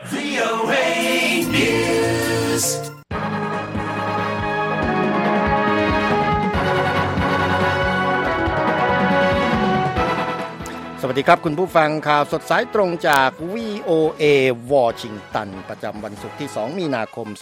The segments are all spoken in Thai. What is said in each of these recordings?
VOA News สวัสดีครับคุณผู้ฟังข่าวสดสายตรงจาก VOA วอชิงตันประจำวันศุกร์ที่2มีนาคม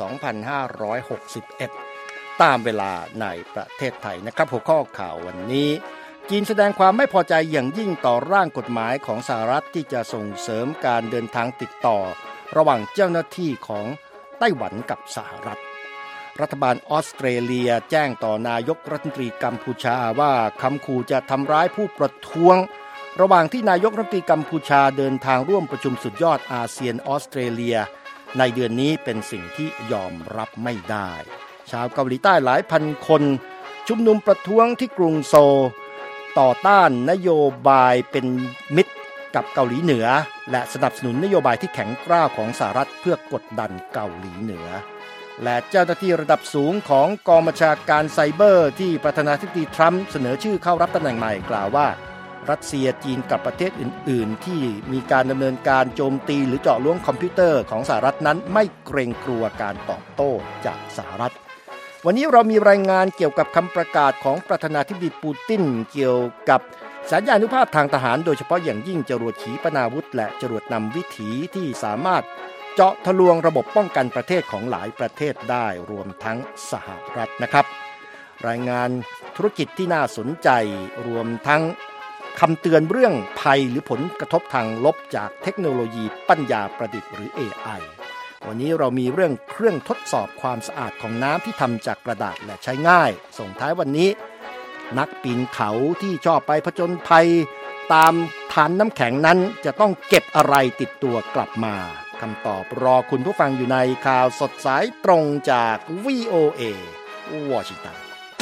2561ตามเวลาในประเทศไทยนะครับหัวข้อข่าววันนี้จีนแสดงความไม่พอใจอย่างยิ่งต่อร่างกฎหมายของสหรัฐที่จะส่งเสริมการเดินทางติดต่อระหว่างเจ้าหน้าที่ของไต้หวันกับสหรัฐรัฐบาลออสเตรเลียแจ้งต่อนายกรัฐมนตรีกัมพูชาว่าคำขู่จะทำร้ายผู้ประท้วงระหว่างที่นายกรัฐมนตรีกัมพูชาเดินทางร่วมประชุมสุดยอดอาเซียนออสเตรเลียในเดือนนี้เป็นสิ่งที่ยอมรับไม่ได้ชาวเกาหลีใต้หลายพันคนชุมนุมประท้วงที่กรุงโซลต่อต้านนโยบายเป็นมิตรกับเกาหลีเหนือและสนับสนุนนโยบายที่แข็งกร้าวของสหรัฐเพื่อกดดันเกาหลีเหนือและเจ้าหน้าที่ระดับสูงของกองบัญชาการไซเบอร์ที่ประธานาธิบดีทรัมป์เสนอชื่อเข้ารับตำแหน่งใหม่กล่าวว่ารัสเซียจีนกับประเทศอื่นๆที่มีการดำเนินการโจมตีหรือเจาะล้วงคอมพิวเตอร์ของสหรัฐนั้นไม่เกรงกลัวการตอบโต้จากสหรัฐวันนี้เรามีรายงานเกี่ยวกับคำประกาศของประธานาธิบดีปูตินเกี่ยวกับสัญญานุภาพทางทหารโดยเฉพาะอย่างยิ่งจรวดขีปนาวุธและจรวดนำวิถีที่สามารถเจาะทะลวงระบบป้องกันประเทศของหลายประเทศได้รวมทั้งสหรัฐนะครับรายงานธุรกิจที่น่าสนใจรวมทั้งคำเตือนเรื่องภัยหรือผลกระทบทางลบจากเทคโนโลยีปัญญาประดิษฐ์หรือ AI วันนี้เรามีเรื่องเครื่องทดสอบความสะอาดของน้ำที่ทำจากกระดาษและใช้ง่ายส่งท้ายวันนี้นักปีนเขาที่ชอบไปผจญภัยตามฐานน้ำแข็งนั้นจะต้องเก็บอะไรติดตัวกลับมาคำตอบรอคุณผู้ฟังอยู่ในข่าวสดสายตรงจาก VOA วอชิงตัน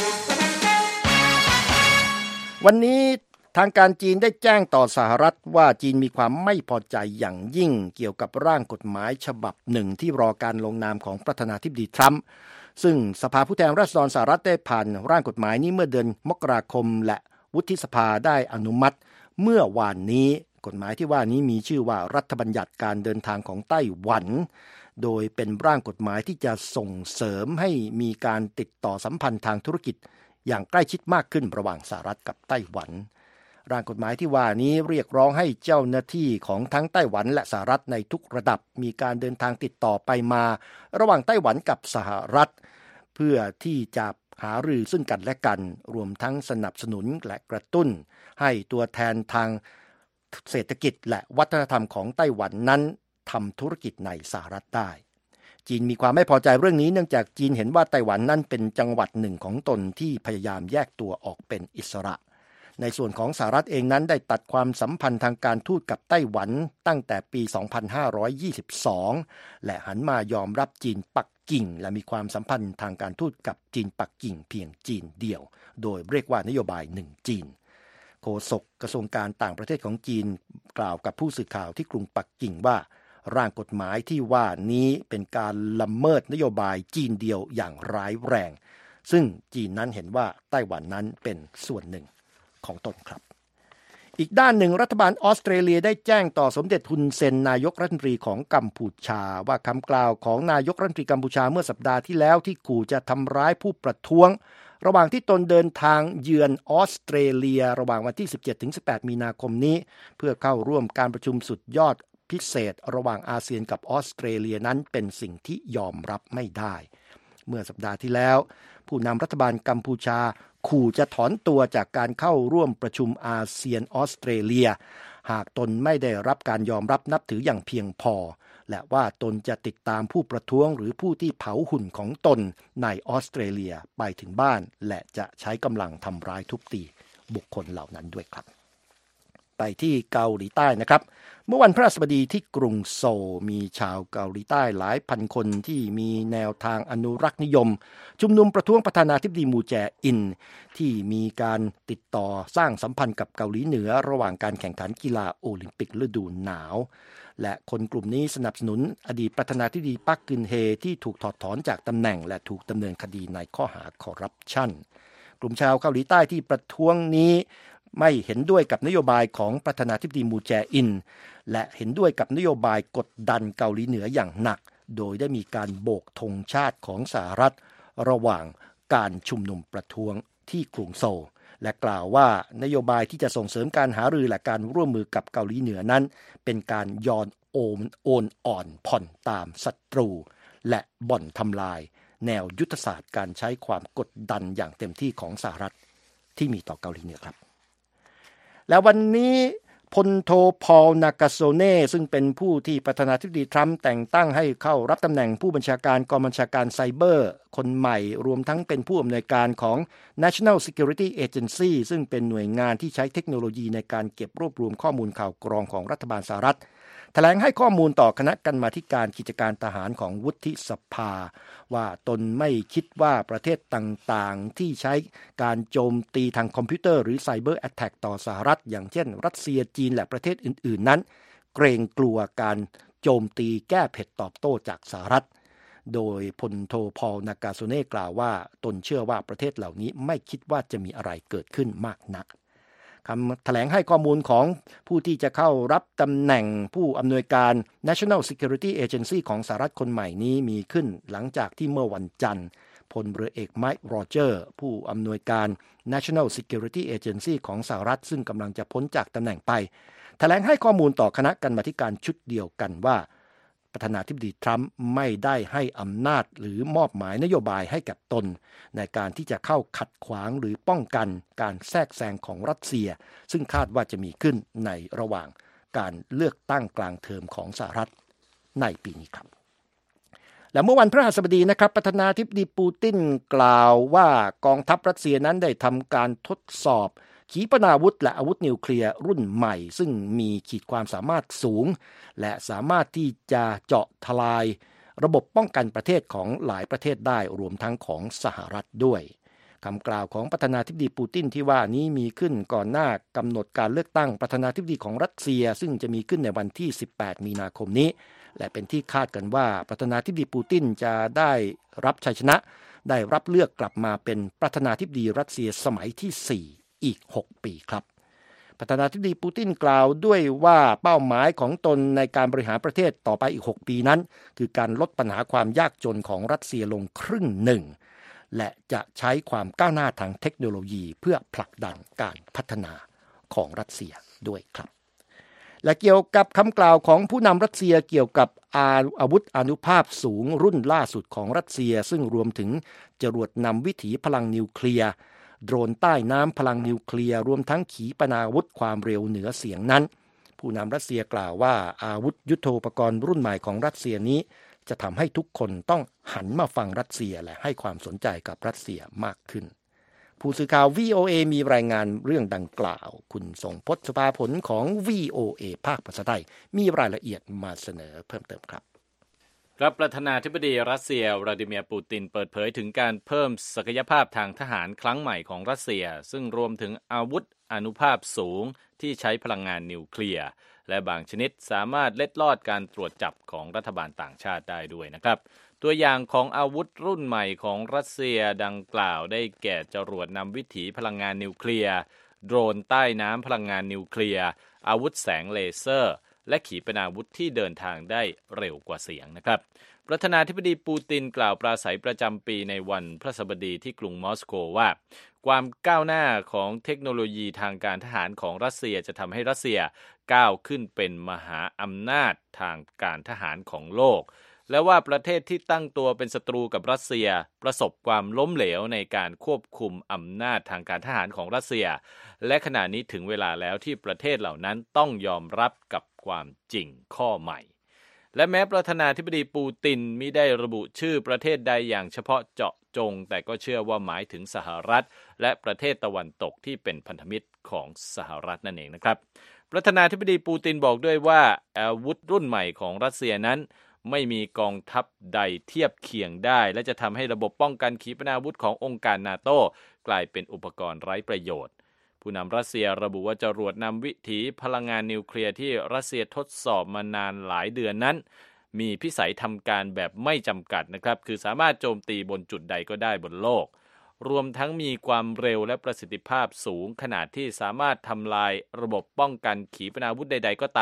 วันนี้ทางการจีนได้แจ้งต่อสหรัฐว่าจีนมีความไม่พอใจอย่างยิ่งเกี่ยวกับร่างกฎหมายฉบับหนึ่งที่รอการลงนามของประธานาธิบดีทรัมป์ซึ่งสภาผู้แทนราษฎรสหรัฐได้ผ่านร่างกฎหมายนี้เมื่อเดือนมกราคมและวุฒิสภาได้อนุมัติเมื่อวานนี้กฎหมายที่ว่านี้มีชื่อว่ารัฐบัญญัติการเดินทางของไต้หวันโดยเป็นร่างกฎหมายที่จะส่งเสริมให้มีการติดต่อสัมพันธ์ทางธุรกิจอย่างใกล้ชิดมากขึ้นระหว่างสหรัฐกับไต้หวันร่างกฎหมายที่ว่านี้เรียกร้องให้เจ้าหน้าที่ของทั้งไต้หวันและสหรัฐในทุกระดับมีการเดินทางติดต่อไปมาระหว่างไต้หวันกับสหรัฐเพื่อที่จะหารือซึ่งกันและกันรวมทั้งสนับสนุนและกระตุ้นให้ตัวแทนทางเศรษฐกิจและวัฒนธรรมของไต้หวันนั้นทำธุรกิจในสหรัฐได้จีนมีความไม่พอใจเรื่องนี้เนื่องจากจีนเห็นว่าไต้หวันนั้นเป็นจังหวัดหนึ่งของตนที่พยายามแยกตัวออกเป็นอิสระในส่วนของสหรัฐเองนั้นได้ตัดความสัมพันธ์ทางการทูตกับไต้หวันตั้งแต่ปี 2522 และหันมายอมรับจีนปักกิ่งและมีความสัมพันธ์ทางการทูตกับจีนปักกิ่งเพียงจีนเดียวโดยเรียกว่านโยบาย1จีนโฆษกกระทรวงการต่างประเทศของจีนกล่าวกับผู้สื่อข่าวที่กรุงปักกิ่งว่าร่างกฎหมายที่ว่านี้เป็นการละเมิดนโยบายจีนเดียวอย่างร้ายแรงซึ่งจีนนั้นเห็นว่าไต้หวันนั้นเป็นส่วนหนึ่งของตนครับอีกด้านหนึ่งรัฐบาลออสเตรเลียได้แจ้งต่อสมเด็จฮุนเซนนายกรัฐมนตรีของกัมพูชาว่าคำกล่าวของนายกรัฐมนตรีกัมพูชาเมื่อสัปดาห์ที่แล้วที่ขู่จะทำร้ายผู้ประท้วงระหว่างที่ตนเดินทางเยือนออสเตรเลียระหว่างวันที่ 17-18 มีนาคมนี้เพื่อเข้าร่วมการประชุมสุดยอดพิเศษระหว่างอาเซียนกับออสเตรเลียนั้นเป็นสิ่งที่ยอมรับไม่ได้เมื่อสัปดาห์ที่แล้วผู้นำรัฐบาลกัมพูชาขู่จะถอนตัวจากการเข้าร่วมประชุมอาเซียนออสเตรเลียหากตนไม่ได้รับการยอมรับนับถืออย่างเพียงพอและว่าตนจะติดตามผู้ประท้วงหรือผู้ที่เผาหุ่นของตนในออสเตรเลียไปถึงบ้านและจะใช้กำลังทำร้ายทุบตีบุคคลเหล่านั้นด้วยครับไปที่เกาหลีใต้นะครับเมื่อวันพฤหัสบดีที่กรุงโซลมีชาวเกาหลีใต้หลายพันคนที่มีแนวทางอนุรักษ์นิยมชุมนุมประท้วงประธานาธิบดีมูแจอินที่มีการติดต่อสร้างสัมพันธ์กับเกาหลีเหนือระหว่างการแข่งขันกีฬาโอลิมปิกฤดูหนาวและคนกลุ่มนี้สนับสนุนอดีตประธานาธิบดีปักกึนเฮที่ถูกถอดถอนจากตำแหน่งและถูกดำเนินคดีในข้อหาคอร์รัปชันกลุ่มชาวเกาหลีใต้ที่ประท้วงนี้ไม่เห็นด้วยกับนโยบายของประธานาธิบดีมูแจอินและเห็นด้วยกับนโยบายกดดันเกาหลีเหนืออย่างหนักโดยได้มีการโบกธงชาติของสหรัฐระหว่างการชุมนุมประท้วงที่กรุงโซลและกล่าวว่านโยบายที่จะส่งเสริมการหารือและการร่วมมือกับเกาหลีเหนือนั้นเป็นการโอนอ่อนผ่อนตามศัตรูและบ่อนทำลายแนวยุทธศาสตร์การใช้ความกดดันอย่างเต็มที่ของสหรัฐที่มีต่อเกาหลีเหนือครับแล้ววันนี้พลโทพอล นากาโซเน่ซึ่งเป็นผู้ที่ประธานาธิบดีทรัมป์แต่งตั้งให้เข้ารับตำแหน่งผู้บัญชาการกองบัญชาการไซเบอร์คนใหม่รวมทั้งเป็นผู้อำนวยการของ National Security Agency ซึ่งเป็นหน่วยงานที่ใช้เทคโนโลยีในการเก็บรวบรวมข้อมูลข่าวกรองของรัฐบาลสหรัฐแถลงให้ข้อมูลต่อคณะกรรมาธิการกิจการทหารของวุฒิสภาว่าตนไม่คิดว่าประเทศต่างๆที่ใช้การโจมตีทางคอมพิวเตอร์หรือไซเบอร์แอทแทกต่อสหรัฐอย่างเช่นรัสเซียจีนและประเทศอื่นๆนั้นเกรงกลัวการโจมตีแก้เผ็ดตอบโต้จากสหรัฐโดยพลโทพอล นากาโซเน่กล่าวว่าตนเชื่อว่าประเทศเหล่านี้ไม่คิดว่าจะมีอะไรเกิดขึ้นมากนักคำแถลงให้ข้อมูลของผู้ที่จะเข้ารับตำแหน่งผู้อำนวยการ National Security Agency ของสหรัฐคนใหม่นี้มีขึ้นหลังจากที่เมื่อวันจันทร์พลเรือเอกไมค์ โรเจอร์ผู้อำนวยการ National Security Agency ของสหรัฐซึ่งกำลังจะพ้นจากตำแหน่งไปแถลงให้ข้อมูลต่อคณะกรรมาธิการชุดเดียวกันว่าประธานาธิบดีทรัมป์ไม่ได้ให้อำนาจหรือมอบหมายนโยบายให้กับตนในการที่จะเข้าขัดขวางหรือป้องกันการแทรกแซงของรัสเซียซึ่งคาดว่าจะมีขึ้นในระหว่างการเลือกตั้งกลางเทอมของสหรัฐในปีนี้ครับและเมื่อวันพฤหัสบดีนะครับประธานาธิบดีปูตินกล่าวว่ากองทัพรัสเซียนั้นได้ทำการทดสอบขีปนาวุธและอาวุธนิวเคลียร์รุ่นใหม่ซึ่งมีขีดความสามารถสูงและสามารถที่จะเจาะทลายระบบป้องกันประเทศของหลายประเทศได้รวมทั้งของสหรัฐด้วยคำกล่าวของประธานาธิบดีปูตินที่ว่านี้มีขึ้นก่อนหน้ากำหนดการเลือกตั้งประธานาธิบดีของรัสเซียซึ่งจะมีขึ้นในวันที่18มีนาคมนี้และเป็นที่คาดกันว่าประธานาธิบดีปูตินจะได้รับชัยชนะได้รับเลือกกลับมาเป็นประธานาธิบดีรัสเซียสมัยที่4อีก6ปีครับประธานาธิบดีปูตินกล่าวด้วยว่าเป้าหมายของตนในการบริหารประเทศต่อไปอีก6ปีนั้นคือการลดปัญหาความยากจนของรัสเซียลงครึ่งหนึ่งและจะใช้ความก้าวหน้าทางเทคโนโลยีเพื่อผลักดันการพัฒนาของรัสเซียด้วยครับและเกี่ยวกับคำกล่าวของผู้นำรัสเซียเกี่ยวกับอาวุธอานุภาพสูงรุ่นล่าสุดของรัสเซียซึ่งรวมถึงจรวดนำวิถีพลังนิวเคลียร์โดรนใต้น้ำพลังนิวเคลียร์รวมทั้งขีปนาวุธความเร็วเหนือเสียงนั้นผู้นำรัสเซียกล่าวว่าอาวุธยุทโธปกรณ์รุ่นใหม่ของรัสเซียนี้จะทำให้ทุกคนต้องหันมาฟังรัสเซียและให้ความสนใจกับรัสเซียมากขึ้นผู้สื่อข่าว VOA มีรายงานเรื่องดังกล่าวคุณทรงพจน์ สุภาผลของ VOA ภาคภาษาไทยมีรายละเอียดมาเสนอเพิ่มเติมครับครับประธานาธิบดีรัสเซียวลาดิเมียร์ปูตินเปิดเผยถึงการเพิ่มศักยภาพทางทหารครั้งใหม่ของรัสเซียซึ่งรวมถึงอาวุธอานุภาพสูงที่ใช้พลังงานนิวเคลียร์และบางชนิดสามารถเล็ดลอดการตรวจจับของรัฐบาลต่างชาติได้ด้วยนะครับตัวอย่างของอาวุธรุ่นใหม่ของรัสเซียดังกล่าวได้แก่จรวดนำวิถีพลังงานนิวเคลียร์โดรนใต้น้ำพลังงานนิวเคลียร์อาวุธแสงเลเซอร์และขีปนาวุธที่เดินทางได้เร็วกว่าเสียงนะครับประธานาธิบดีปูตินกล่าวปราศัยประจำปีในวันพฤหัสบดีที่กรุงมอสโกว่าความก้าวหน้าของเทคโนโลยีทางการทหารของรัสเซียจะทำให้รัสเซียก้าวขึ้นเป็นมหาอำนาจทางการทหารของโลกและว่าประเทศที่ตั้งตัวเป็นศัตรูกับรัสเซียประสบความล้มเหลวในการควบคุมอำนาจทางการทหารของรัสเซียและขณะนี้ถึงเวลาแล้วที่ประเทศเหล่านั้นต้องยอมรับกับความจริงข้อใหม่และแม้ประธานาธิบดีปูตินมิได้ระบุชื่อประเทศใดอย่างเฉพาะเจาะจงแต่ก็เชื่อว่าหมายถึงสหรัฐและประเทศตะวันตกที่เป็นพันธมิตรของสหรัฐนั่นเองนะครับประธานาธิบดีปูตินบอกด้วยว่าอาวุธรุ่นใหม่ของรัสเซียนั้นไม่มีกองทัพใดเทียบเคียงได้และจะทำให้ระบบป้องกันขีปนาวุธขององค์การนาโต้กลายเป็นอุปกรณ์ไร้ประโยชน์ผู้นำรัสเซียระบุว่าจรวดนำวิถีพลังงานนิวเคลียร์ที่รัสเซียทดสอบมานานหลายเดือนนั้นมีพิสัยทำการแบบไม่จำกัดนะครับคือสามารถโจมตีบนจุดใดก็ได้บนโลกรวมทั้งมีความเร็วและประสิทธิภาพสูงขนาดที่สามารถทำลายระบบป้องกันขีปนาวุธใดๆก็ตาม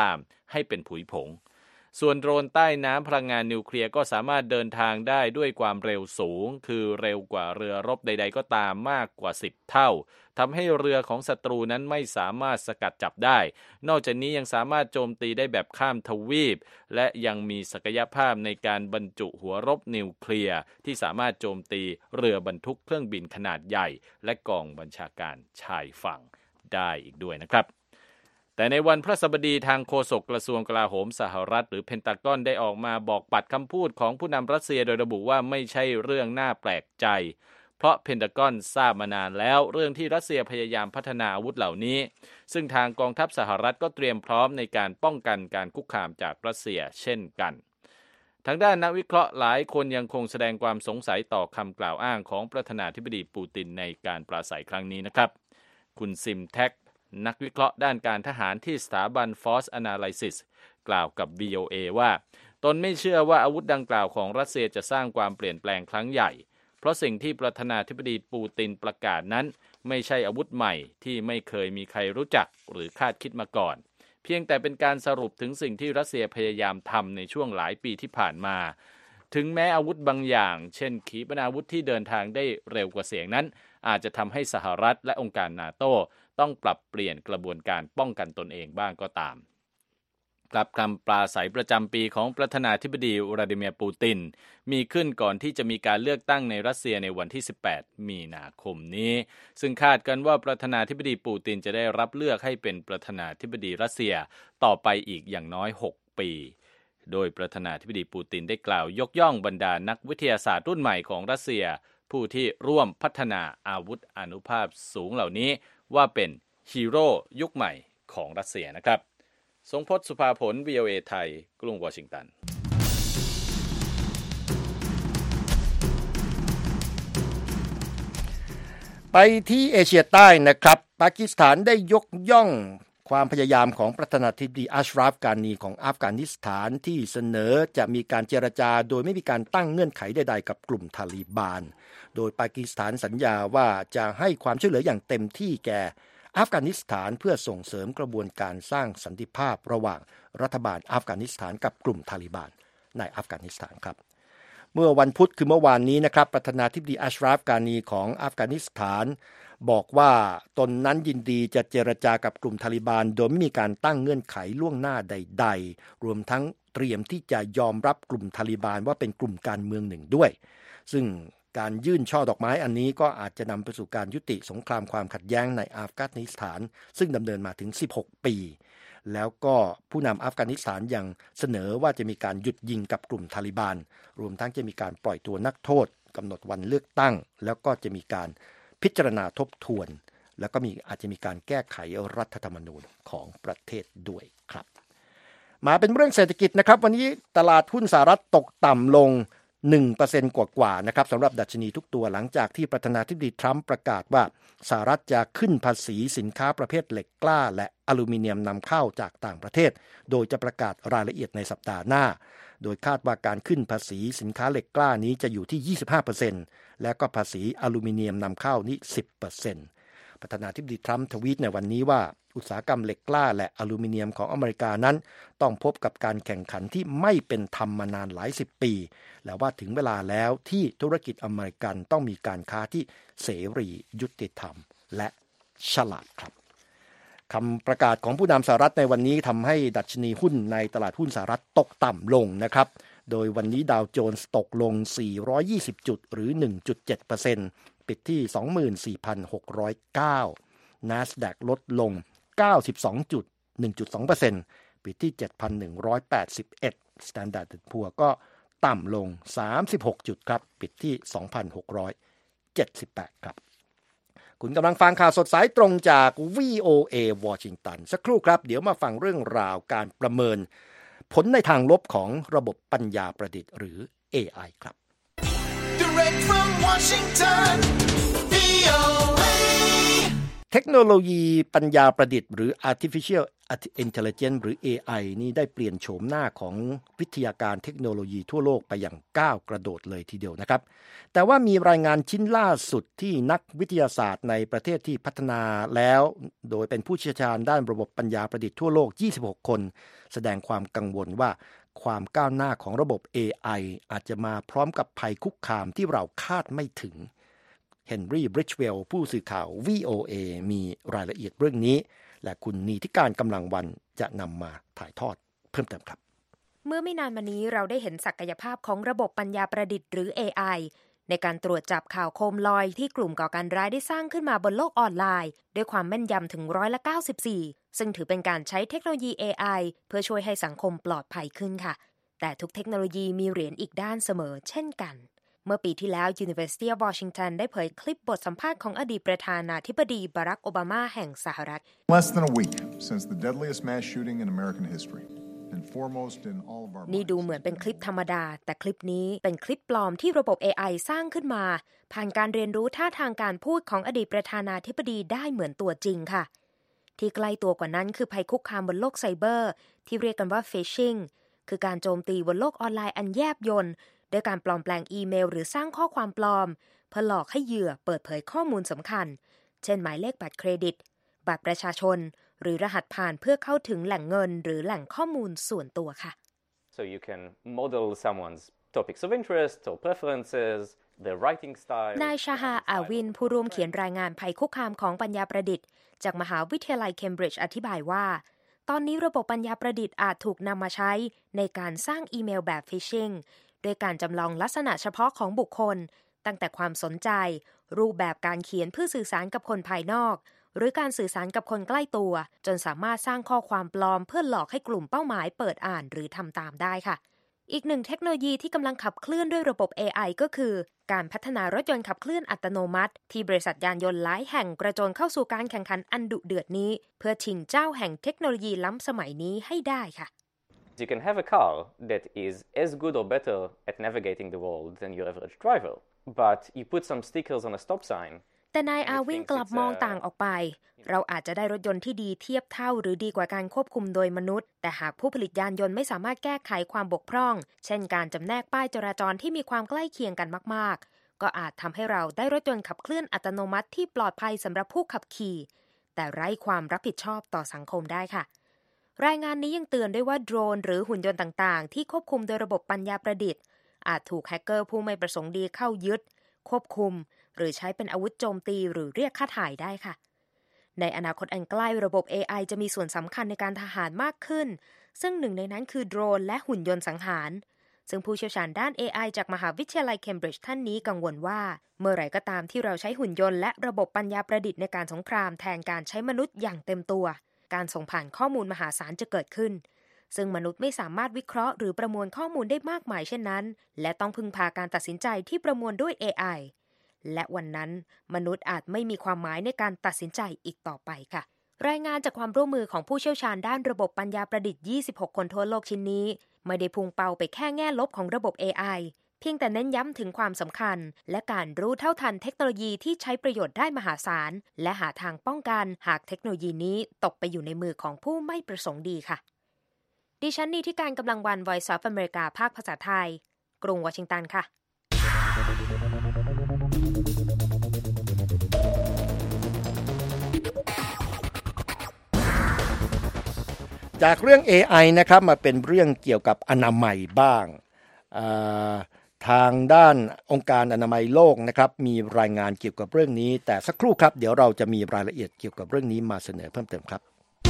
ให้เป็นผุยผงส่วนโดรนใต้น้ำพลังงานนิวเคลียร์ก็สามารถเดินทางได้ด้วยความเร็วสูงคือเร็วกว่าเรือรบใดๆก็ตามมากกว่า10เท่าทำให้เรือของศัตรูนั้นไม่สามารถสกัดจับได้นอกจากนี้ยังสามารถโจมตีได้แบบข้ามทวีปและยังมีศักยภาพในการบรรจุหัวรบนิวเคลียร์ที่สามารถโจมตีเรือบรรทุกเครื่องบินขนาดใหญ่และกองบัญชาการชายฝั่งได้อีกด้วยนะครับแต่ในวันพฤหัสบดีทางโฆษกกระทรวงกลาโหมสหรัฐหรือเพนตากอนได้ออกมาบอกปัดคำพูดของผู้นำรัสเซียโดยระบุว่าไม่ใช่เรื่องน่าแปลกใจเพราะเพนตากอนทราบมานานแล้วเรื่องที่รัสเซียพยายามพัฒนาอาวุธเหล่านี้ซึ่งทางกองทัพสหรัฐก็เตรียมพร้อมในการป้องกันการคุกคามจากรัสเซียเช่นกันทางด้านนักวิเคราะห์หลายคนยังคงแสดงความสงสัยต่อคำกล่าวอ้างของประธานาธิบดีปูตินในการปราศัยครั้งนี้นะครับคุณซิมแท็กนักวิเคราะห์ด้านการทหารที่สถาบัน Force Analysis กล่าวกับ VOA ว่าตนไม่เชื่อว่าอาวุธดังกล่าวของรัสเซียจะสร้างความเปลี่ยนแปลงครั้งใหญ่เพราะสิ่งที่ประธานาธิบดีปูตินประกาศนั้นไม่ใช่อาวุธใหม่ที่ไม่เคยมีใครรู้จักหรือคาดคิดมาก่อนเพียงแต่เป็นการสรุปถึงสิ่งที่รัสเซียพยายามทำในช่วงหลายปีที่ผ่านมาถึงแม้อาวุธบางอย่างเช่นขีปนาวุธที่เดินทางได้เร็วกว่าเสียงนั้นอาจจะทำให้สหรัฐและองค์การนาโต้ต้องปรับเปลี่ยนกระบวนการป้องกันตนเองบ้างก็ตามกลับคำปราศัยประจำปีของประธานาธิบดีวลาดิเมียร์ปูตินมีขึ้นก่อนที่จะมีการเลือกตั้งในรัสเซียในวันที่18มีนาคมนี้ซึ่งคาดกันว่าประธานาธิบดีปูตินจะได้รับเลือกให้เป็นประธานาธิบดีรัสเซียต่อไปอีกอย่างน้อย6ปีโดยประธานาธิบดีปูตินได้กล่าวยกย่องบรรดานักวิทยาศาสตร์รุ่นใหม่ของรัสเซียผู้ที่ร่วมพัฒนาอาวุธอานุภาพสูงเหล่านี้ว่าเป็นฮีโร่ยุคใหม่ของรัสเซียนะครับทรงพจน์สุภาผล VOA ไทยกรุงวอชิงตันไปที่เอเชียใต้นะครับปากีสถานได้ยกย่องความพยายามของประธานาธิบดีอัชราฟ กานีของอัฟกานิสถานที่เสนอจะมีการเจรจาโดยไม่มีการตั้งเงื่อนไขใดๆกับกลุ่มทาลีบานโดยปากีสถานสัญญาว่าจะให้ความช่วยเหลืออย่างเต็มที่แก่อัฟกานิสถานเพื่อส่งเสริมกระบวนการสร้างสันติภาพระหว่างรัฐบาลอัฟกานิสถานกับกลุ่มทาลีบานในอัฟกานิสถานครับเมื่อวันพุธคือเมื่อวานนี้นะครับประธานาธิบดีอัชราฟ กานีของอัฟกานิสถานบอกว่าตนนั้นยินดีจะเจรจากับกลุ่มทาลีบานโดยไม่มีการตั้งเงื่อนไขล่วงหน้าใดๆรวมทั้งเตรียมที่จะยอมรับกลุ่มทาลีบานว่าเป็นกลุ่มการเมืองหนึ่งด้วยซึ่งการยื่นช่อดอกไม้อันนี้ก็อาจจะนำไปสู่การยุติสงครามความขัดแย้งในอัฟกานิสถานซึ่งดำเนินมาถึง16ปีแล้วก็ผู้นำอัฟกานิสถานยังเสนอว่าจะมีการหยุดยิงกับกลุ่มทาลีบานรวมทั้งจะมีการปล่อยตัวนักโทษกำหนดวันเลือกตั้งแล้วก็จะมีการพิจารณาทบทวนแล้วก็อาจจะมีการแก้ไขรัฐธรรมนูญของประเทศด้วยครับมาเป็นเรื่องเศรษฐกิจนะครับวันนี้ตลาดหุ้นสหรัฐตกต่ำลง 1% กว่าๆนะครับสำหรับดัชนีทุกตัวหลังจากที่ประธานาธิบดีทรัมป์ประกาศว่าสหรัฐจะขึ้นภาษีสินค้าประเภทเหล็กกล้าและอลูมิเนียมนำเข้าจากต่างประเทศโดยจะประกาศรายละเอียดในสัปดาห์หน้าโดยคาดว่าการขึ้นภาษีสินค้าเหล็กกล้านี้จะอยู่ที่ 25% และก็ภาษีอลูมิเนียมนำเข้านี้ 10%ประธานาธิบดีทรัมป์ทวีตในวันนี้ว่าอุตสาหกรรมเหล็กกล้าและอลูมิเนียมของอเมริกานั้นต้องพบกับการแข่งขันที่ไม่เป็นธรรมมานานหลาย10ปีและว่าถึงเวลาแล้วที่ธุรกิจอเมริกันต้องมีการค้าที่เสรียุติธรรมและฉลาดครับคำประกาศของผู้นำสหรัฐในวันนี้ทำให้ดัชนีหุ้นในตลาดหุ้นสหรัฐตกต่ำลงนะครับโดยวันนี้ดาวโจนส์ตกลง420จุดหรือ 1.7% ปิดที่ 24,609 NASDAQ ลดลง92จุด 1.2% ปิดที่ 7,181 Standard & Poor's ก็ต่ำลง36จุดครับปิดที่ 2,678 ครับคุณกำลังฟังข่าวสดสายตรงจาก VOA วอชิงตันสักครู่ครับเดี๋ยวมาฟังเรื่องราวการประเมินผลในทางลบของระบบปัญญาประดิษฐ์หรือ AI ครับ Direct from Washington, VOA. เทคโนโลยีปัญญาประดิษฐ์หรือ Artificial Intelligence หรือ AI นี่ได้เปลี่ยนโฉมหน้าของวิทยาการเทคโนโลยีทั่วโลกไปอย่างก้าวกระโดดเลยทีเดียวนะครับแต่ว่ามีรายงานชิ้นล่าสุดที่นักวิทยาศาสตร์ในประเทศที่พัฒนาแล้วโดยเป็นผู้เชี่ยวชาญด้านระบบปัญญาประดิษฐ์ทั่วโลก26คนแสดงความกังวลว่าความก้าวหน้าของระบบ AI อาจจะมาพร้อมกับภัยคุกคามที่เราคาดไม่ถึงเฮนรี่ บริดจ์เวลล์ผู้สื่อข่าว VOA มีรายละเอียดเรื่องนี้และคุณนีธิการกำลังวันจะนำมาถ่ายทอดเพิ่มเติมครับเมื่อไม่นานมานี้เราได้เห็นศักยภาพของระบบปัญญาประดิษฐ์หรือ AI ในการตรวจจับข่าวโคมลอยที่กลุ่มก่อการร้ายได้สร้างขึ้นมาบนโลกออนไลน์ด้วยความแม่นยำถึง94%ซึ่งถือเป็นการใช้เทคโนโลยี AI เพื่อช่วยให้สังคมปลอดภัยขึ้นค่ะแต่ทุกเทคโนโลยีมีเหรียญอีกด้านเสมอเช่นกันเมื่อปีที่แล้ว University of Washington ได้เผยคลิปบทสัมภาษณ์ของอดีตประธานาธิบดีบารักโอบามาแห่งสหรัฐ Less than a week since the deadliest mass shooting in American history and foremost in all of our นี่ดูเหมือนเป็นคลิปธรรมดาแต่คลิปนี้เป็นคลิปปลอมที่ระบบ AI สร้างขึ้นมาผ่านการเรียนรู้ท่าทางการพูดของอดีตประธานาธิบดีได้เหมือนตัวจริงค่ะที่ใกล้ตัวกว่านั้นคือภัยคุกคามบนโลกไซเบอร์ที่เรียกกันว่า phishing คือการโจมตีบนโลกออนไลน์อันแยบยลโดยการปลอมแปลงอีเมลหรือสร้างข้อความปลอมเพื่อหลอกให้เหยื่อเปิดเผยข้อมูลสำคัญเช่นหมายเลขบัตรเครดิตบัตรประชาชนหรือรหัสผ่านเพื่อเข้าถึงแหล่งเงินหรือแหล่งข้อมูลส่วนตัวค่ะ So you can model someone's topics of interest or preferences, their writing style. นายชาฮาอาวินผู้ร่วมเขียนรายงานภัยคุกคามของปัญญาประดิษฐ์จากมหาวิทยาลัยเคมบริดจ์อธิบายว่าตอนนี้ระบบปัญญาประดิษฐ์อาจถูกนำมาใช้ในการสร้างอีเมลแบบฟิชชิงโดยการจำลองลักษณะเฉพาะของบุคคลตั้งแต่ความสนใจรูปแบบการเขียนเพื่อสื่อสารกับคนภายนอกหรือการสื่อสารกับคนใกล้ตัวจนสามารถสร้างข้อความปลอมเพื่อหลอกให้กลุ่มเป้าหมายเปิดอ่านหรือทำตามได้ค่ะอีกหนึ่งเทคโนโลยีที่กำลังขับเคลื่อนด้วยระบบ AI ก็คือการพัฒนารถยนต์ขับเคลื่อนอัตโนมัติที่บริษัทยานยนต์หลายแห่งกระโจนเข้าสู่การแข่งขันอันดุเดือดนี้เพื่อชิงเจ้าแห่งเทคโนโลยีล้ำสมัยนี้ให้ได้ค่ะ You can have a car that is as good or better at navigating the world than your average driver, but you put some stickers on a stop sign. แต่นายอาวินกลับมองต่างออกไปเราอาจจะได้รถยนต์ที่ดีเทียบเท่าหรือดีกว่าการควบคุมโดยมนุษย์แต่หากผู้ผลิตยานยนต์ไม่สามารถแก้ไขความบกพร่องเช่นการจำแนกป้ายจราจรที่มีความใกล้เคียงกันมากๆก็อาจทำให้เราได้รถยนต์ขับเคลื่อนอัตโนมัติที่ปลอดภัยสำหรับผู้ขับขี่แต่ไร้ความรับผิดชอบต่อสังคมได้ค่ะรายงานนี้ยังเตือนด้วยว่าโดรนหรือหุ่นยนต์ต่างๆที่ควบคุมโดยระบบปัญญาประดิษฐ์อาจถูกแฮกเกอร์ผู้ไม่ประสงค์ดีเข้ายึดควบคุมหรือใช้เป็นอาวุธโจมตีหรือเรียกค่าถ่ายได้ค่ะในอนาคตอันใกล้ระบบ AI จะมีส่วนสำคัญในการทหารมากขึ้นซึ่งหนึ่งในนั้นคือโดรนและหุ่นยนต์สังหารซึ่งผู้เชี่ยวชาญด้าน AI จากมหาวิทยาลัยเคมบริดจ์ท่านนี้กังวลว่าเมื่อไหร่ก็ตามที่เราใช้หุ่นยนต์และระบบปัญญาประดิษฐ์ในการสงครามแทนการใช้มนุษย์อย่างเต็มตัวการส่งผ่านข้อมูลมหาศาลจะเกิดขึ้นซึ่งมนุษย์ไม่สามารถวิเคราะห์หรือประมวลข้อมูลได้มากมายเช่นนั้นและต้องพึ่งพาการตัดสินใจที่ประมวลด้วย AIและวันนั้นมนุษย์อาจไม่มีความหมายในการตัดสินใจอีกต่อไปค่ะรายงานจากความร่วมมือของผู้เชี่ยวชาญด้านระบบปัญญาประดิษฐ์26คนทั่วโลกชิ้นนี้ไม่ได้พุ่งเป้าไปแค่แง่ลบของระบบ AI เพียงแต่เน้นย้ำถึงความสำคัญและการรู้เท่าทันเทคโนโลยีที่ใช้ประโยชน์ได้มหาศาลและหาทางป้องกันหากเทคโนโลยีนี้ตกไปอยู่ในมือของผู้ไม่ประสงค์ดีค่ะดิฉันนีธิการกำลังวัน Voice of America ภาคภาษาไทยกรุงวอชิงตันค่ะจากเรื่อง AI นะครับมาเป็นเรื่องเกี่ยวกับอนามัยบ้างทางด้านองค์การอนามัยโลกนะครับมีรายงานเกี่ยวกับเรื่องนี้แต่สักครู่ครับเดี๋ยวเราจะมีรายละเอียดเกี่ยวกับเรื่องนี้มาเสนอเพิ่มเติมครับ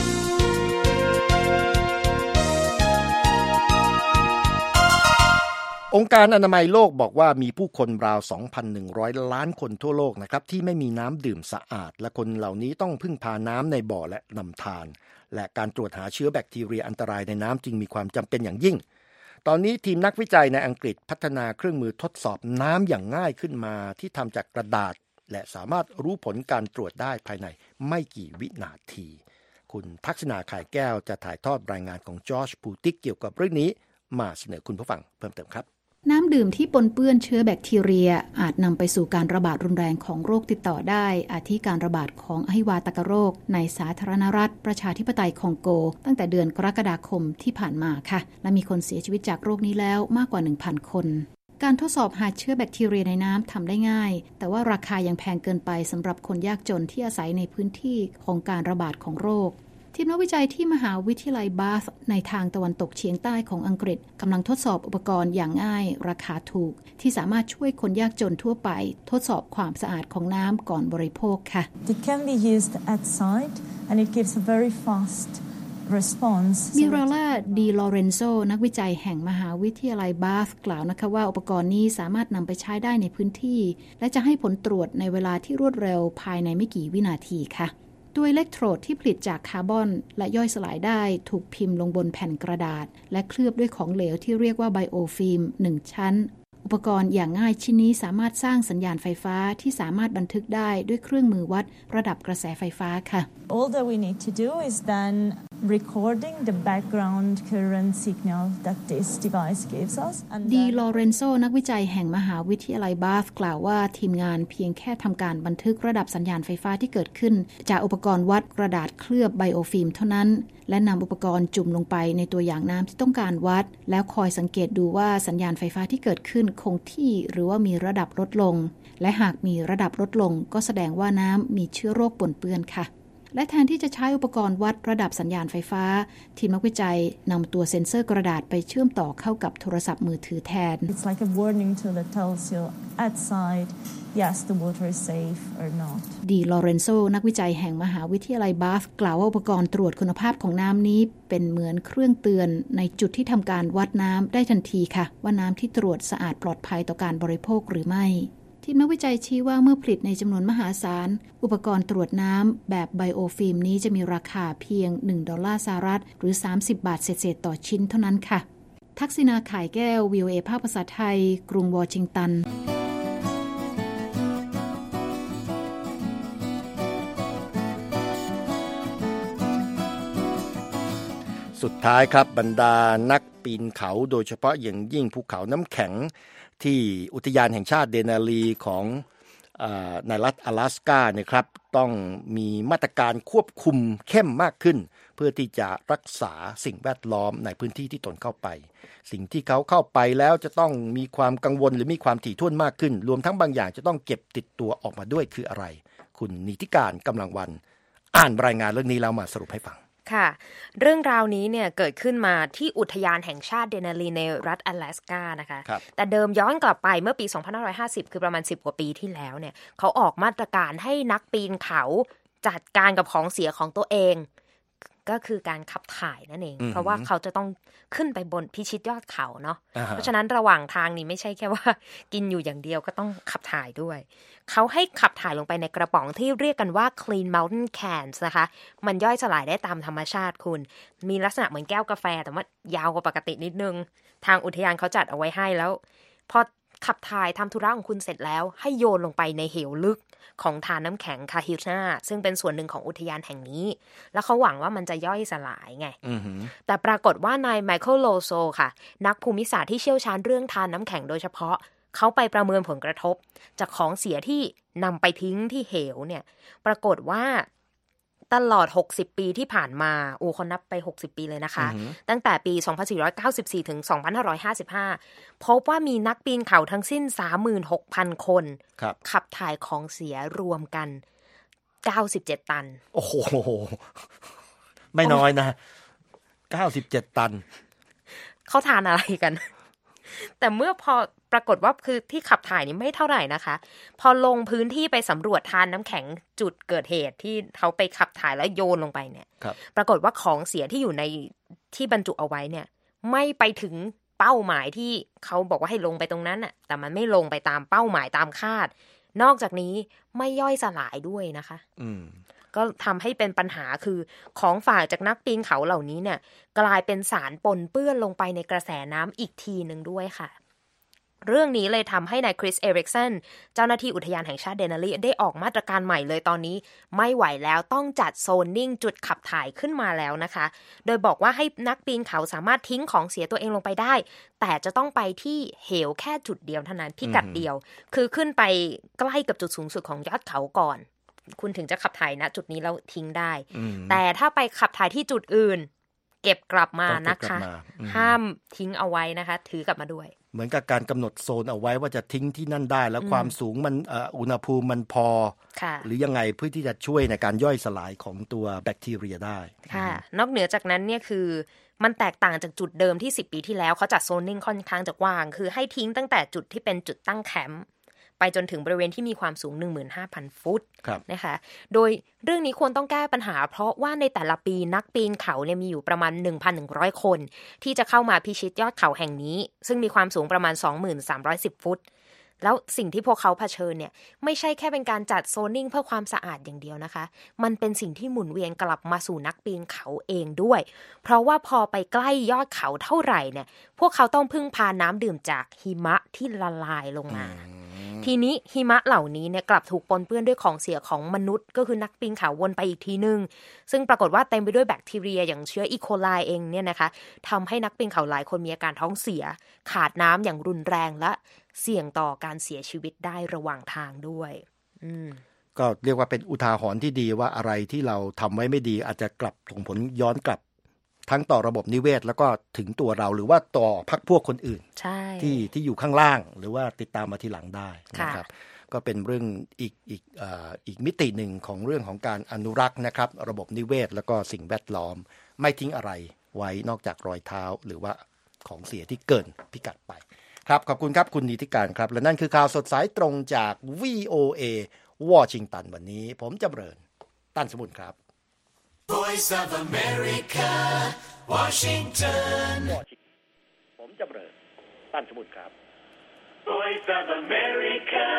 องค์การอนามัยโลกบอกว่ามีผู้คนราว 2,100 ล้านคนทั่วโลกนะครับที่ไม่มีน้ำดื่มสะอาดและคนเหล่านี้ต้องพึ่งพาน้ำในบ่อและลำธารและการตรวจหาเชื้อแบคทีเรียอันตรายในน้ำจึงมีความจำเป็นอย่างยิ่งตอนนี้ทีมนักวิจัยในอังกฤษพัฒนาเครื่องมือทดสอบน้ำอย่างง่ายขึ้นมาที่ทำจากกระดาษและสามารถรู้ผลการตรวจได้ภายในไม่กี่วินาทีคุณทักษณาข่ายแก้วจะถ่ายทอดรายงานของจอร์จ พูติกเกี่ยวกับเรื่องนี้มาเสนอคุณผู้ฟังเพิ่มเติมครับน้ำดื่มที่ปนเปื้อนเชื้อแบคทีเรียอาจนำไปสู่การระบาดรุนแรงของโรคติดต่อได้อาทิการระบาดของอหิวาตกโรคในสาธารณรัฐประชาธิปไตยคองโกตั้งแต่เดือนกรกฎาคมที่ผ่านมาค่ะและมีคนเสียชีวิตจากโรคนี้แล้วมากกว่า 1,000 คนการทดสอบหาเชื้อแบคทีเรียในน้ำทำได้ง่ายแต่ว่าราคายังแพงเกินไปสำหรับคนยากจนที่อาศัยในพื้นที่ของการระบาดของโรคทีมนักวิจัยที่มหาวิทยาลัยบาธในทางตะวันตกเฉียงใต้ของอังกฤษกำลังทดสอบอุปกรณ์อย่างง่ายราคาถูกที่สามารถช่วยคนยากจนทั่วไปทดสอบความสะอาดของน้ำก่อนบริโภคค่ะ It can be used at site and it gives a very fast response มิราล่าดีลอเรนโซนักวิจัยแห่งมหาวิทยาลัยบาธกล่าวนะคะว่าอุปกรณ์นี้สามารถนำไปใช้ได้ในพื้นที่และจะให้ผลตรวจในเวลาที่รวดเร็วภายในไม่กี่วินาทีค่ะตัวอิเล็กโทรดที่ผลิตจากคาร์บอนและย่อยสลายได้ถูกพิมพ์ลงบนแผ่นกระดาษและเคลือบด้วยของเหลวที่เรียกว่าไบโอฟิล์ม1ชั้นอุปกรณ์อย่างง่ายชิ้นนี้สามารถสร้างสัญญาณไฟฟ้าที่สามารถบันทึกได้ด้วยเครื่องมือวัดระดับกระแสไฟฟ้าค่ะ All that we need to do is then recording the background current signal that this device gives us ดีลอเรนโซนักวิจัยแห่งมหาวิทยาลัยบาธกล่าวว่าทีมงานเพียงแค่ทำการบันทึกระดับสัญญาณไฟฟ้าที่เกิดขึ้นจากอุปกรณ์วัดกระดาษเคลือบไบโอฟิล์มเท่านั้นและนำอุปกรณ์จุ่มลงไปในตัวอย่างน้ำที่ต้องการวัดแล้วคอยสังเกตดูว่าสัญญาณไฟฟ้าที่เกิดขึ้นคงที่หรือว่ามีระดับลดลงและหากมีระดับลดลงก็แสดงว่าน้ำมีเชื้อโรคปนเปื้อนค่ะและแทนที่จะใช้อุปกรณ์วัดระดับสัญญาณไฟฟ้าทีมนักวิจัยนำตัวเซ็นเซอร์กระดาษไปเชื่อมต่อเข้ากับโทรศัพท์มือถือแทน It's like a warning tool that tells you outside yes the water is safe or not ดีลอเรนโซนักวิจัยแห่งมหาวิทยาลัยบาธกล่าวว่าอุปกรณ์ตรวจคุณภาพของน้ำนี้เป็นเหมือนเครื่องเตือนในจุดที่ทำการวัดน้ำได้ทันทีค่ะว่าน้ำที่ตรวจสะอาดปลอดภัยต่อการบริโภคหรือไม่ทีมนักวิจัยชี้ว่าเมื่อผลิตในจำนวนมหาศาลอุปกรณ์ตรวจน้ำแบบไบโอฟิล์มนี้จะมีราคาเพียง$1หรือ30 บาทเศษๆต่อชิ้นเท่านั้นค่ะทักษิณาข่ายแก้ว VOA ภาคภาษาไทยกรุงวอชิงตันสุดท้ายครับบรรดานักปีนเขาโดยเฉพาะอย่างยิ่งภูเขาน้ำแข็งที่อุทยานแห่งชาติเดนาลีของในรัฐ阿拉斯ก้าเนี่ยครับต้องมีมาตรการควบคุมเข้มมากขึ้นเพื่อที่จะรักษาสิ่งแวดล้อมในพื้นที่ที่ตนเข้าไปสิ่งที่เขาเข้าไปแล้วจะต้องมีความกังวลหรือมีความถี่ถ้วนมากขึ้นรวมทั้งบางอย่างจะต้องเก็บติดตัวออกมาด้วยคืออะไรคุณนิติการกำลังวันอ่านรายงานเรื่องนี้แล้วมาสรุปให้ฟังค่ะเรื่องราวนี้เนี่ยเกิดขึ้นมาที่อุทยานแห่งชาติเดนาลีในรัฐ阿拉斯ก้านะคะแต่เดิมย้อนกลับไปเมื่อปี2550คือประมาณ10กว่าปีที่แล้วเนี่ยเขาออกมาตรการให้นักปีนเขาจัดการกับของเสียของตัวเองก็คือการขับถ่ายนั่นเองเพราะว่าเขาจะต้องขึ้นไปบนพิชิตยอดเขาเนาะเพราะฉะนั้นระหว่างทางนี้ไม่ใช่แค่ว่ากินอยู่อย่างเดียวก็ต้องขับถ่ายด้วยเขาให้ขับถ่ายลงไปในกระป๋องที่เรียกกันว่า Clean Mountain Cans นะคะมันย่อยสลายได้ตามธรรมชาติคุณมีลักษณะเหมือนแก้วกาแฟแต่ว่ายาวกว่าปกตินิดนึงทางอุทยานเขาจัดเอาไว้ให้แล้วพอขับถ่ายทำธุระของคุณเสร็จแล้วให้โยนลงไปในเหวลึกของทานน้ำแข็งคาฮิลนาซึ่งเป็นส่วนหนึ่งของอุทยานแห่งนี้แล้วเขาหวังว่ามันจะย่อยสลายไงแต่ปรากฏว่านายไมเคิลโลโซค่ะนักภูมิศาสตร์ที่เชี่ยวชาญเรื่องทานน้ำแข็งโดยเฉพาะเขาไปประเมินผลกระทบจากของเสียที่นำไปทิ้งที่เหวเนี่ยปรากฏว่าตลอด60ปีที่ผ่านมาคนนับไป60ปีเลยนะคะตั้งแต่ปี2494ถึง2555พบว่ามีนักปีนเขาทั้งสิ้น 36,000 คนขับถ่ายของเสียรวมกัน97ตันโอ้โหไม่น้อยนะ97ตันเขาทานอะไรกันแต่เมื่อพอปรากฏว่าคือที่ขับถ่ายนี่ไม่เท่าไหร่นะคะพอลงพื้นที่ไปสำรวจทานน้ำแข็งจุดเกิดเหตุที่เขาไปขับถ่ายแล้วโยนลงไปเนี่ยปรากฏว่าของเสียที่อยู่ในที่บรรจุเอาไว้เนี่ยไม่ไปถึงเป้าหมายที่เขาบอกว่าให้ลงไปตรงนั้นน่ะแต่มันไม่ลงไปตามเป้าหมายตามคาดนอกจากนี้ไม่ย่อยสลายด้วยนะคะก็ทำให้เป็นปัญหาคือของฝากจากนักปีนเขาเหล่านี้เนี่ยกลายเป็นสารปนเปื้อนลงไปในกระแสน้ำอีกทีนึงด้วยค่ะเรื่องนี้เลยทำให้นายคริสเอริกสันเจ้าหน้าที่อุทยานแห่งชาติเดนาลีได้ออกมาตรการใหม่เลยตอนนี้ไม่ไหวแล้วต้องจัดโซนนิ่งจุดขับถ่ายขึ้นมาแล้วนะคะโดยบอกว่าให้นักปีนเขาสามารถทิ้งของเสียตัวเองลงไปได้แต่จะต้องไปที่เหวแค่จุดเดียวเท่านั้นพิกัดเดียวคือขึ้นไปใกล้กับจุดสูงสุดของยอดเขาก่อนคุณถึงจะขับถ่ายณจุดนี้แล้วทิ้งได้แต่ถ้าไปขับถ่ายที่จุดอื่นเก็บกลับมานะคะห้ามทิ้งเอาไว้นะคะถือกลับมาด้วยเหมือนกับการกำหนดโซนเอาไว้ว่าจะทิ้งที่นั่นได้แล้วความสูงมันอุณหภูมิมันพอหรือยังไงเพื่อที่จะช่วยในการย่อยสลายของตัวแบคทีเรียได้ค่ะนอกเหนือจากนั้นเนี่ยคือมันแตกต่างจากจุดเดิมที่10ปีที่แล้วเขาจัดโซนนิ่งค่อนข้างจะกว้างคือให้ทิ้งตั้งแต่จุดที่เป็นจุดตั้งแคมป์ไปจนถึงบริเวณที่มีความสูง 15,000 ฟุตนะคะโดยเรื่องนี้ควรต้องแก้ปัญหาเพราะว่าในแต่ละปีนักปีนเขาเนี่ยมีอยู่ประมาณ 1,100 คนที่จะเข้ามาพิชิตยอดเขาแห่งนี้ซึ่งมีความสูงประมาณ 2,310 ฟุตแล้วสิ่งที่พวกเขาเผชิญเนี่ยไม่ใช่แค่เป็นการจัดโซนนิ่งเพื่อความสะอาดอย่างเดียวนะคะมันเป็นสิ่งที่หมุนเวียนกลับมาสู่นักปีนเขาเองด้วยเพราะว่าพอไปใกล้ยอดเขาเท่าไหร่เนี่ยพวกเขาต้องพึ่งพาน้ำดื่มจากหิมะที่ละลายลงมาทีนี้หิมะเหล่านี้เนี่ยกลับถูกปนเปื้อนด้วยของเสียของมนุษย์ก็คือนักปีนเขาวนไปอีกทีนึงซึ่งปรากฏว่าเต็มไปด้วยแบคทีเรียอย่างเชื้ออีโคไลเองเนี่ยนะคะทำให้นักปีนเขาหลายคนมีอาการท้องเสียขาดน้ำอย่างรุนแรงและเสี่ยงต่อการเสียชีวิตได้ระหว่างทางด้วยก็เรียกว่าเป็นอุทาหรณ์ที่ดีว่าอะไรที่เราทำไว้ไม่ดีอาจจะกลับส่งผลย้อนกลับทั้งต่อระบบนิเวศแล้วก็ถึงตัวเราหรือว่าต่อพรรคพวกคนอื่นที่อยู่ข้างล่างหรือว่าติดตามมาทีหลังได้นะครับก็เป็นเรื่องอีกมิติหนึ่งของเรื่องของการอนุรักษ์นะครับระบบนิเวศแล้วก็สิ่งแวดล้อมไม่ทิ้งอะไรไว้นอกจากรอยเท้าหรือว่าของเสียที่เกินพิกัดไปครับขอบคุณครับคุณนิติการครับและนั่นคือข่าวสดสายตรงจาก VOA วอชิงตันวันนี้ผมจำเริญตั้นสมุนครับ Voice of America Washington ผมจำเริญตั้นสมุนครับ Voice of America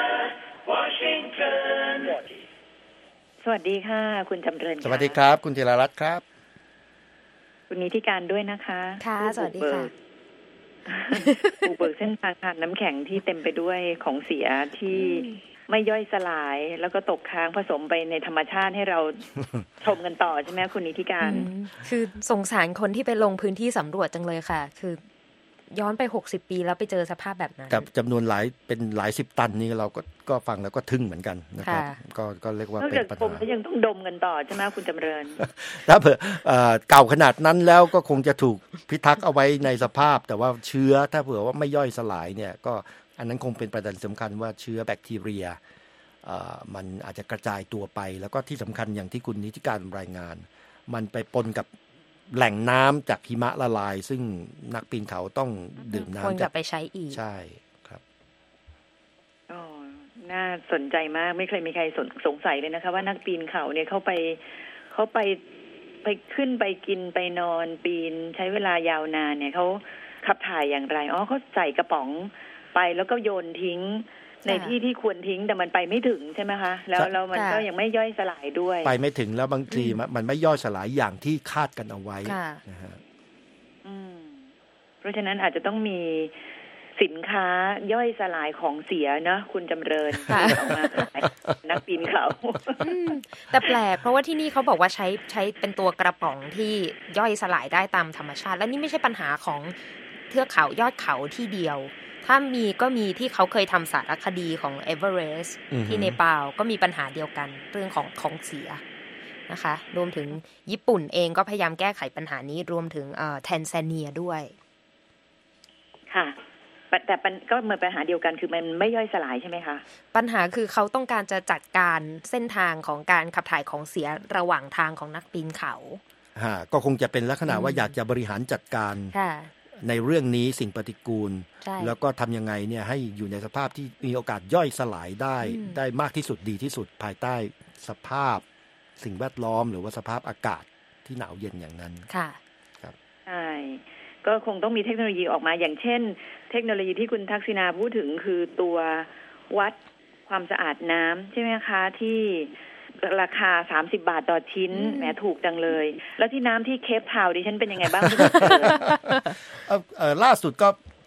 Washington สวัสดีค่ะคุณจำเริญสวัสดีครับคุณธีรรัตน์ครับคุณนิติการด้วยนะคะค่ะสวัสดีค่ะบุกเบิกเส้นทางทางน้ำแข็งที่เต็มไปด้วยของเสียที่ไม่ย่อยสลายแล้วก็ตกค้างผสมไปในธรรมชาติให้เราชมกันต่อใช่ไหมคุณนิติการคือสงสารคนที่ไปลงพื้นที่สำรวจจังเลยค่ะคือย้อนไป60ปีแล้วไปเจอสภาพแบบนั้นกับจำนวนเป็นหลาย10ตันนี่เราก็ฟังแล้วก็ทึ่งเหมือนกันนะครับก็เรียกว่าเป็นปัญหาก็ยังต้องดมกันต่อใช่ไหมคุณจำเริญถ้าเผื่อเก่าขนาดนั้นแล้วก็คงจะถูกพิทักษ์เอาไว้ในสภาพแต่ว่าเชื้อถ้าเผื่อว่าไม่ย่อยสลายเนี่ยก็อันนั้นคงเป็นประเด็นสำคัญว่าเชื้อแบคทีเรียมันอาจจะกระจายตัวไปแล้วก็ที่สำคัญอย่างที่คุณนิติการรายงานมันไปปนกับแหล่งน้ำจากหิมะละลายซึ่งนักปีนเขาต้องดื่มน้ำจากไปใช้อีกใช่ครับอ๋อน่าสนใจมากไม่เคยมีใครสงสัยเลยนะคะว่านักปีนเขาเนี่ยเขาไปขึ้นไปกินไปนอนปีนใช้เวลายาวนานเนี่ยเขาขับถ่ายอย่างไรอ๋อเขาใส่กระป๋องไปแล้วก็โยนทิ้งในที่ควรทิ้งแต่มันไปไม่ถึงใช่ไหมคะแล้วมันก็ยังไม่ย่อยสลายด้วยไปไม่ถึงแล้วบางทีมันไม่ย่อยสลายอย่างที่คาดกันเอาไว้นะฮะเพราะฉะนั้นอาจจะต้องมีสินค้าย่อยสลายของเสียนะคุณจำเริญออกมาขายนักปีนเขาแต่แปลกเพราะว่าที่นี่เขาบอกว่าใช้เป็นตัวกระป๋องที่ย่อยสลายได้ตามธรรมชาติและนี่ไม่ใช่ปัญหาของเทือกเขายอดเขาที่เดียวถ้ามีก็มีที่เขาเคยทำสารคดีของเอเวอเรสต์ที่เนปาลก็มีปัญหาเดียวกันเรื่องของเสียนะคะรวมถึงญี่ปุ่นเองก็พยายามแก้ไขปัญหานี้รวมถึงแทนซาเนียด้วยค่ะแต่ก็เหมือนปัญหาเดียวกันคือมันไม่ย่อยสลายใช่ไหมคะปัญหาคือเขาต้องการจะจัดการเส้นทางของการขับถ่ายของเสียระหว่างทางของนักปีนเขาก็คงจะเป็นลักษณะว่าอยากจะบริหารจัดการในเรื่องนี้สิ่งปฏิกูลแล้วก็ทำยังไงเนี่ยให้อยู่ในสภาพที่มีโอกาสย่อยสลายได้มากที่สุดดีที่สุดภายใต้สภาพสิ่งแวดล้อมหรือว่าสภาพอากาศที่หนาวเย็นอย่างนั้นค่ะครับใช่ก็คงต้องมีเทคโนโลยีออกมาอย่างเช่นเทคโนโลยีที่คุณทักษิณาพูดถึงคือตัววัดความสะอาดน้ำใช่ไหมคะที่ราคา30 บาทต่อชิ้นแหมถูกจังเลยแล้วที่น้ำที่เคปทาวน์ดิฉันเป็นยังไงบ้างล่าสุดก็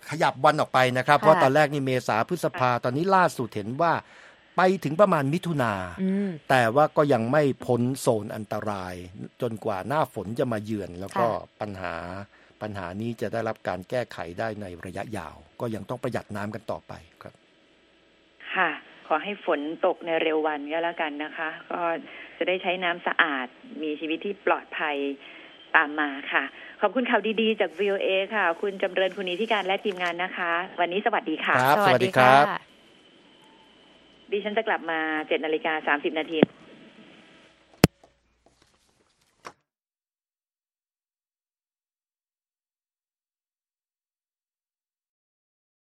ขยับวันออกไปนะครับเพราะตอนแรกนี่เมษาพฤษภาตอนนี้ล่าสุดเห็นว่าไปถึงประมาณมิถุนาแต่ว่าก็ยังไม่พ้นโซนอันตรายจนกว่าหน้าฝนจะมาเยือนแล้วก็ปัญหานี้จะได้รับการแก้ไขได้ในระยะยาวก็ยังต้องประหยัดน้ำกันต่อไปครับค่ะขอให้ฝนตกในเร็ววันก็แล้วกันนะคะก็จะได้ใช้น้ำสะอาดมีชีวิตที่ปลอดภัยตามมาค่ะขอบคุณข่าวดีๆจาก VOA ค่ะคุณจำเริญคุณนิธิการและทีมงานนะคะวันนี้สวัสดีค่ะสวัสดีครับดิฉันจะกลับมา 7:30 น.